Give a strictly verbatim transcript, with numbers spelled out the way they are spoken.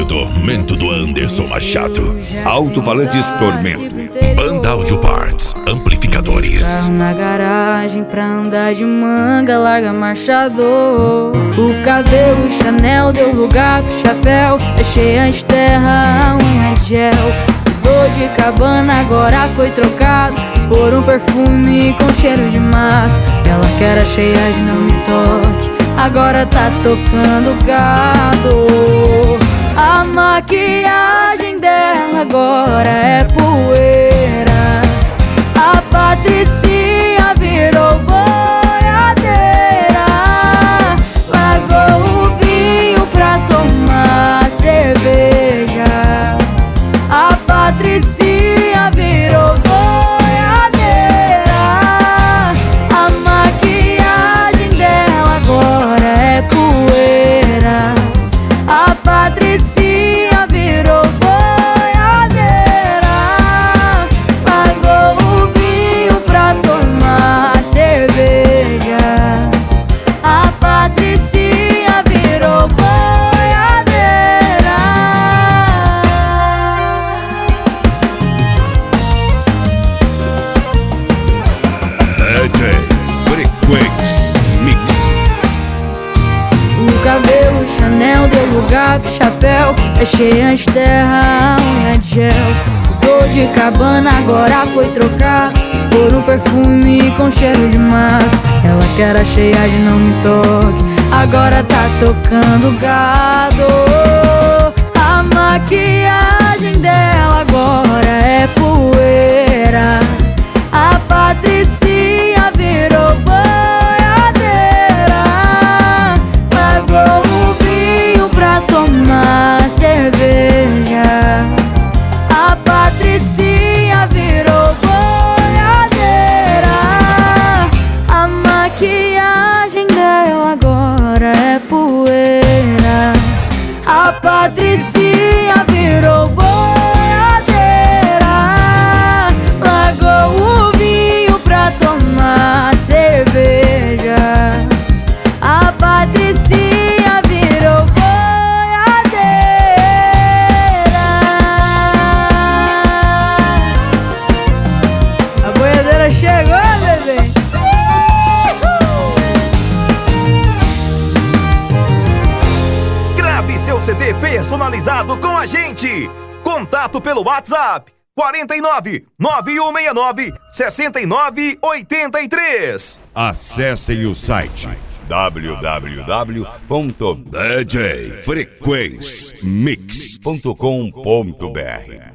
Tormento do Anderson Machado. Alto-falantes Tormento. Banda Audio Parts. Amplificadores. Carro na garagem pra andar de manga, larga marchador. O cabelo Chanel deu lugar pro chapéu. Deixei antes terra, unha de gel. O de cabana agora foi trocado por um perfume com cheiro de mato. Ela que era cheia de não me toque, agora tá tocando gado. A maquiagem dela agora é poeira. A Patricinha virou boiadeira. Largou o vinho pra tomar cerveja. A Patricinha virou boiadeira. A maquiagem dela agora é poeira. A Patricinha virou boiadeira. Largou o vinho pra tomar cerveja. A Patricinha virou boiadeira. D J Frequência Mix. O cabelo Chanel deu lugar pro chapéu. Deixei antes terra, unha de gel. O dor de cabana agora foi trocado por um perfume com cheiro de mato. Ela que era cheia de não me toque, agora tá tocando gado. A maquiagem dela agora é poeira. A Patricinha virou boiadeira. Largou o vinho pra tomar cerveja. A Patricinha virou boiadeira. A maquiagem dela agora é poeira. A Patricinha virou boiadeira. Largou o vinho pra tomar cerveja. A Patricinha virou boiadeira. A boiadeira chegou, bebê. Grave seu C D personalizado com a gente. Contato pelo WhatsApp quarenta e nove, nove um seis nove, sessenta e nove oitenta e três. Acessem o site w w w ponto d j frequência mix ponto com ponto b r.